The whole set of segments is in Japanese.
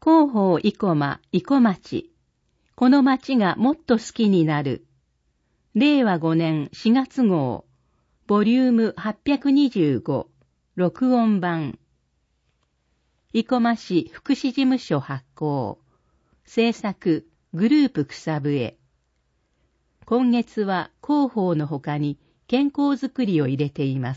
広報生駒生駒町。この町がもっと好きになる。令和5年4月号。ボリューム825。録音版。生駒市福祉事務所発行。制作グループ草笛。今月は広報の他に健康づくりを入れています。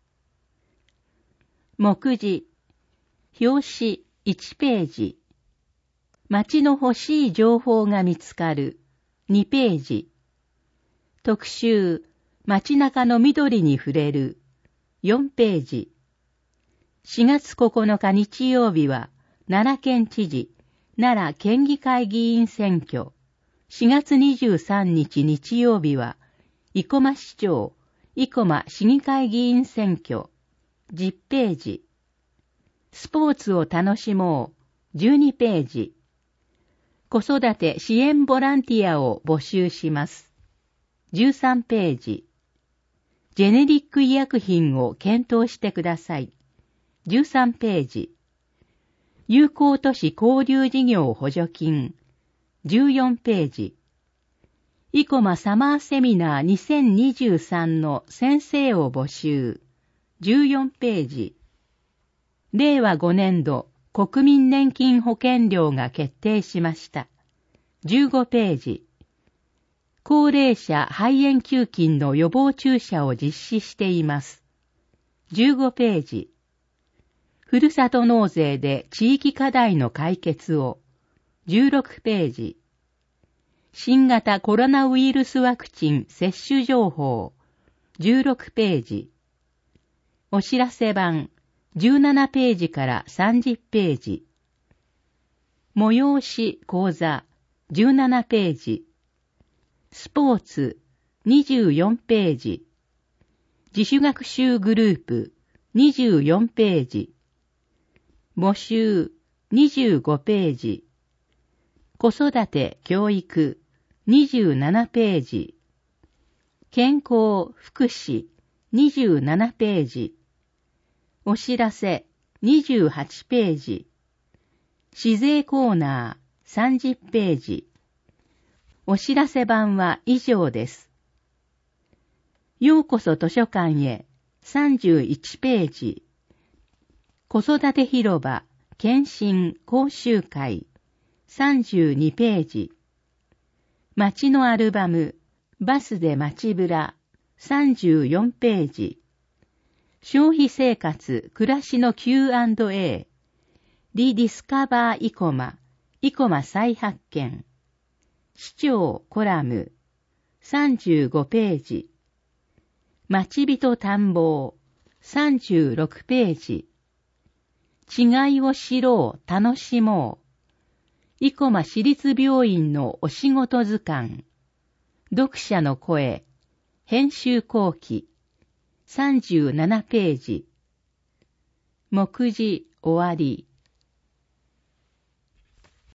目次。表紙1ページ。町の欲しい情報が見つかる2ページ。特集街中の緑に触れる4ページ。4月9日日曜日は奈良県知事奈良県議会議員選挙。4月23日日曜日は生駒市長生駒市議会議員選挙。10ページ。スポーツを楽しもう12ページ。子育て支援ボランティアを募集します。13ページ。ジェネリック医薬品を検討してください。13ページ。友好都市交流事業補助金。14ページ。生駒サマーセミナー2023の先生を募集。14ページ。令和5年度国民年金保険料が決定しました。15ページ。高齢者肺炎球菌の予防注射を実施しています。15ページ。ふるさと納税で地域課題の解決を。16ページ。新型コロナウイルスワクチン接種情報。16ページ。お知らせ版17ページから30ページ。催し講座17ページ。スポーツ24ページ。自主学習グループ24ページ。募集25ページ。子育て教育27ページ。健康福祉27ページ。お知らせ28ページ。市税コーナー30ページ。お知らせ版は以上です。ようこそ図書館へ31ページ。子育て広場検診講習会32ページ。街のアルバムバスで街ブラ34ページ。消費生活暮らしの Q&A リディスカバー生駒生駒再発見。市長コラム35ページ。町人探訪36ページ。違いを知ろう楽しもう。生駒市立病院のお仕事図鑑。読者の声。編集後期。37ページ。目次終わり。